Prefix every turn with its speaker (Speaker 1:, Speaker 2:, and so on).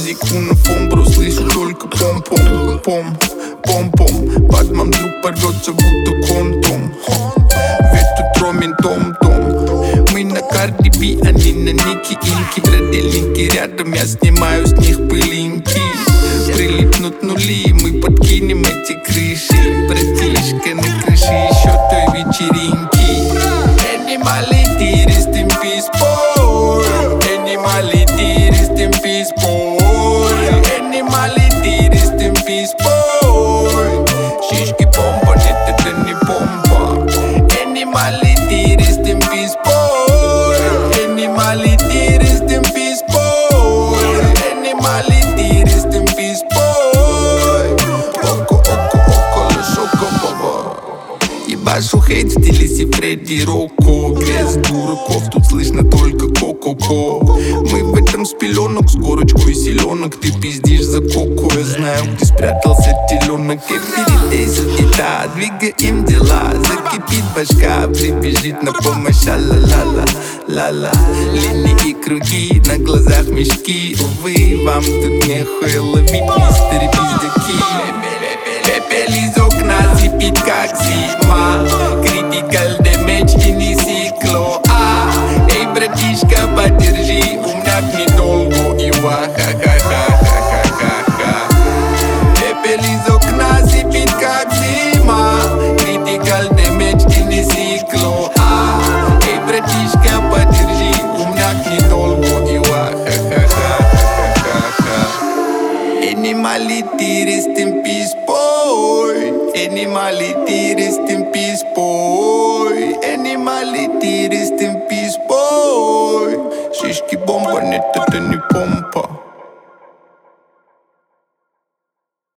Speaker 1: музыку на фон, бро, слышу только пом-пом, пом-пом. Батман вдруг порвется, будто контом. Ветер тромин том-том. Мы на Cardi B, они на Ники Инки. Бродельники рядом, я снимаю с них пылинки. Прилипнут нули, мы подкинем эти крыши. Братишка на крыше еще той вечеринки. Animality, rest in peace, boy. Animality, rest in peace, boy. Animality, rest in peace, boy. Шишки помпа, нет, это не помпа. Animality, rest in peace, boy. Animality, rest in peace, boy. Animality, rest in peace, boy. Около шока, баба. Ебашу хейт в стиле си Фредди Рокко. Без дураков, тут слышно только ко-ко-ко. Мы в этом с пеленок, с горочкой селенок. Ты пиздишь за коко, я знаю, где спрятался теленок. Everyday суета, двигаем дела. Закипит башка, прибежит на помощь, ла-ла-ла-ла, ла-ла. Линии и круги, на глазах мешки. Увы, вам тут нехуй ловить, мистеры пиздаки. Пепел из окна сипит как зима. Critical damage и не сикло. Эй, братишка, подержи, умняк недолго и ха-ха-ха-ха-ха-ха. Пепел из окна сипит как зима. Critical damage и не сикло. Эй, братишка, подержи, умняк недолго и ха-ха-ха-ха-ха-ха. Animality, rest in peace, boy. Animality, rest in peace, boy. Animality, rest in peace, boy. Шишки бомба, нет, это не помпа.